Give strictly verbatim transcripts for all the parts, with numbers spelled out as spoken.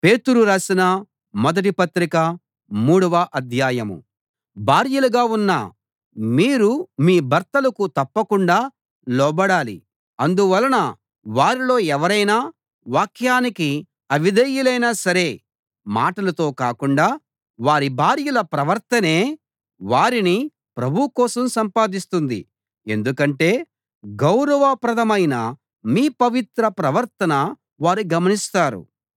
పేతురు రాసిన మొదటి పత్రిక మూడవ అధ్యాయం. భార్యలుగా ఉన్న మీరు మీ భర్తలకు తప్పకుండా లోబడాలి. అందువలన వారిలో ఎవరైనా వాక్యానికి అవిధేయులైనా సరే మాటలతో కాకుండా వారి భార్యల ప్రవర్తనే వారిని ప్రభువు కోసం సంపాదిస్తుంది. ఎందుకంటే గౌరవప్రదమైన మీ పవిత్ర ప్రవర్తన వారు గమనిస్తారు.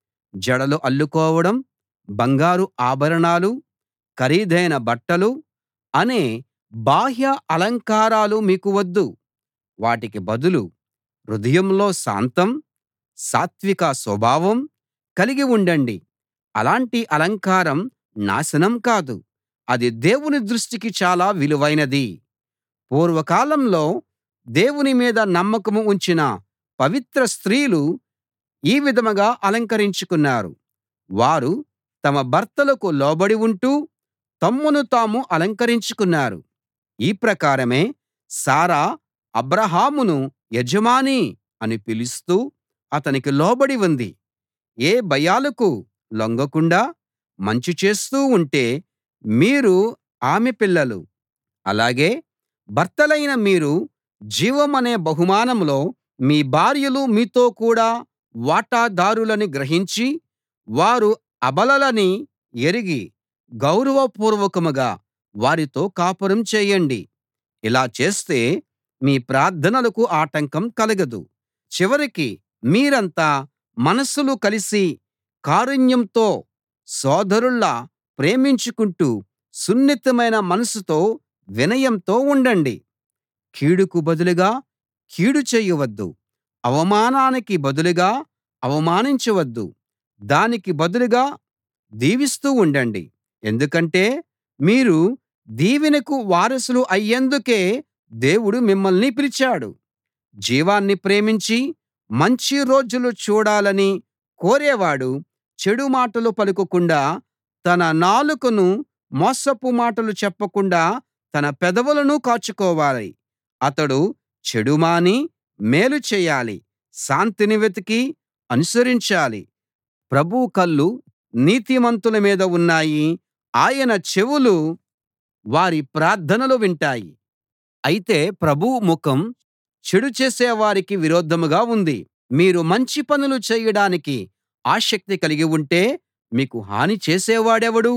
జడలు అల్లుకోవడం, బంగారు ఆభరణాలు, ఖరీదైన బట్టలు అనే బాహ్య అలంకారాలు మీకు వద్దు. వాటికి బదులు హృదయంలో శాంతం, సాత్విక స్వభావం కలిగి ఉండండి. అలాంటి అలంకారం నాశనం కాదు, అది దేవుని దృష్టికి చాలా విలువైనది. పూర్వకాలంలో దేవుని మీద నమ్మకం ఉంచిన పవిత్ర స్త్రీలు ఈ విధంగా అలంకరించుకున్నారు. వారు తమ భర్తలకు లోబడి ఉంటూ తమ్మును తాము అలంకరించుకున్నారు. ఈ ప్రకారమే శారా అబ్రాహామును యజమానీ అని పిలుస్తూ అతనికి లోబడి ఉంది. ఏ భయాలకు లొంగకుండా మంచి చేస్తూ ఉంటే మీరు ఆమె పిల్లలు. అలాగే భర్తలైన మీరు జీవమనే బహుమానంలో మీ భార్యలు మీతో కూడా వాటాదారులని గ్రహించి వారు అబలలని ఎరిగి గౌరవపూర్వకంగా వారితో కాపురం చేయండి. ఇలా చేస్తే మీ ప్రార్థనలకు ఆటంకం కలగదు. చివరికి మీరంతా మనస్సులు కలిసి కారుణ్యంతో సోదరుల్లా ప్రేమించుకుంటూ సున్నితమైన మనసుతో వినయంతో ఉండండి. కీడుకు బదులుగా కీడు చేయవద్దు, అవమానానికి బదులుగా అవమానించవద్దు. దానికి బదులుగా దీవిస్తూ ఉండండి. ఎందుకంటే మీరు దీవెనకు వారసులు అయ్యేందుకే దేవుడు మిమ్మల్ని పిలిచాడు. జీవాన్ని ప్రేమించి మంచి రోజులు చూడాలని కోరేవాడు చెడు మాటలు పలుకకుండా తన నాలుకను మోసపు మాటలు చెప్పకుండా తన పెదవులను కాచుకోవాలి. అతడు చెడు మాని మేలు చేయాలి, శాంతిని వెతికి అనుసరించాలి. ప్రభువు కళ్ళు నీతిమంతుల మీద ఉన్నాయి, ఆయన చెవులు వారి ప్రార్థనలు వింటాయి. అయితే ప్రభువు ముఖం చెడు చేసేవారికి విరోధంగా ఉంది. మీరు మంచి పనులు చేయడానికి ఆసక్తి కలిగి ఉంటే మీకు హాని చేసేవాడెవడు?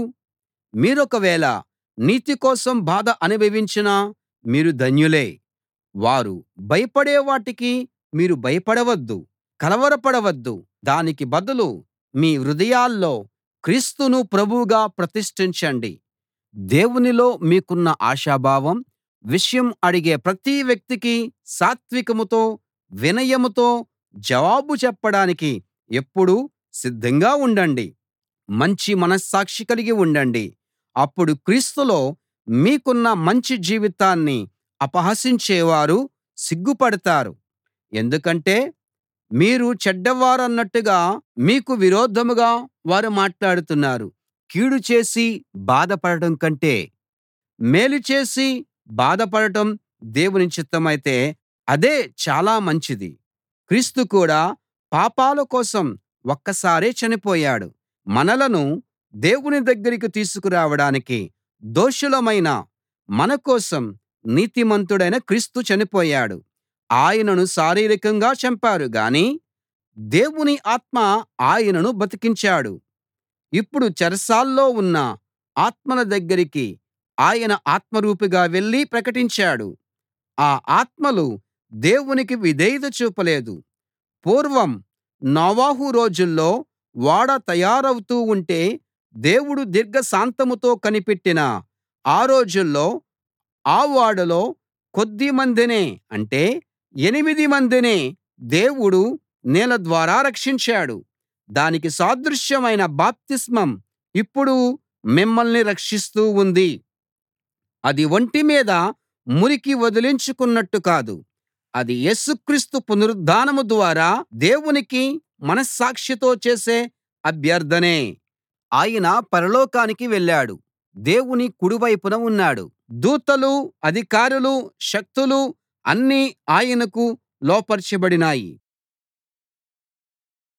మీరొకవేళ నీతి కోసం బాధ అనుభవించినా మీరు ధన్యులే. వారు భయపడే వాటికి మీరు భయపడవద్దు, కలవరపడవద్దు. దానికి బదులు మీ హృదయాల్లో క్రీస్తును ప్రభువుగా ప్రతిష్ఠించండి. దేవునిలో మీకున్న ఆశాభావం విషయం అడిగే ప్రతి వ్యక్తికి సాత్వికంతో వినయంతో జవాబు చెప్పడానికి ఎప్పుడూ సిద్ధంగా ఉండండి. మంచి మనస్సాక్షి కలిగి ఉండండి. అప్పుడు క్రీస్తులో మీకున్న మంచి జీవితాన్ని అపహసించేవారు సిగ్గుపడతారు. ఎందుకంటే మీరు చెడ్డవారన్నట్టుగా మీకు విరోధంగా వారు మాట్లాడుతున్నారు. కీడు చేసి బాధపడటం కంటే మేలు చేసి బాధపడటం దేవుని చిత్తమైతే అదే చాలా మంచిది. క్రీస్తు కూడా పాపాల కోసం ఒక్కసారే చనిపోయాడు. మనలను దేవుని దగ్గరికి తీసుకురావడానికి దోషులమైన మన కోసం నీతిమంతుడైన క్రీస్తు చనిపోయాడు. ఆయనను శారీరకంగా చంపారు గాని దేవుని ఆత్మ ఆయనను బతికించాడు. ఇప్పుడు చెరసాల్లో ఉన్న ఆత్మల దగ్గరికి ఆయన ఆత్మరూపిగా వెళ్లి ప్రకటించాడు. ఆ ఆత్మలు దేవునికి విధేయత చూపలేదు. పూర్వం నోవహు రోజుల్లో ఓడ తయారవుతూ ఉంటే దేవుడు దీర్ఘశాంతంతో కనిపెట్టిన ఆ రోజుల్లో ఆ ఓడలో కొద్దిమందినే, అంటే ఎనిమిది మందినే దేవుడు నీళ్ల ద్వారా రక్షించాడు. దానికి సాదృశ్యమైన బాప్తిస్మం ఇప్పుడు మిమ్మల్ని రక్షిస్తూ ఉంది. అది ఒంటి మీద మురికి వదిలించుకున్నట్టు కాదు, అది యేసుక్రీస్తు పునరుద్ధానం ద్వారా దేవునికి మనస్సాక్షితో చేసే అభ్యర్థనే. ఆయన పరలోకానికి వెళ్ళాడు, దేవుని కుడివైపున ఉన్నాడు. దూతలు, అధికారులు, శక్తులు అన్నీ ఆయనకు లోపరచబడినాయి.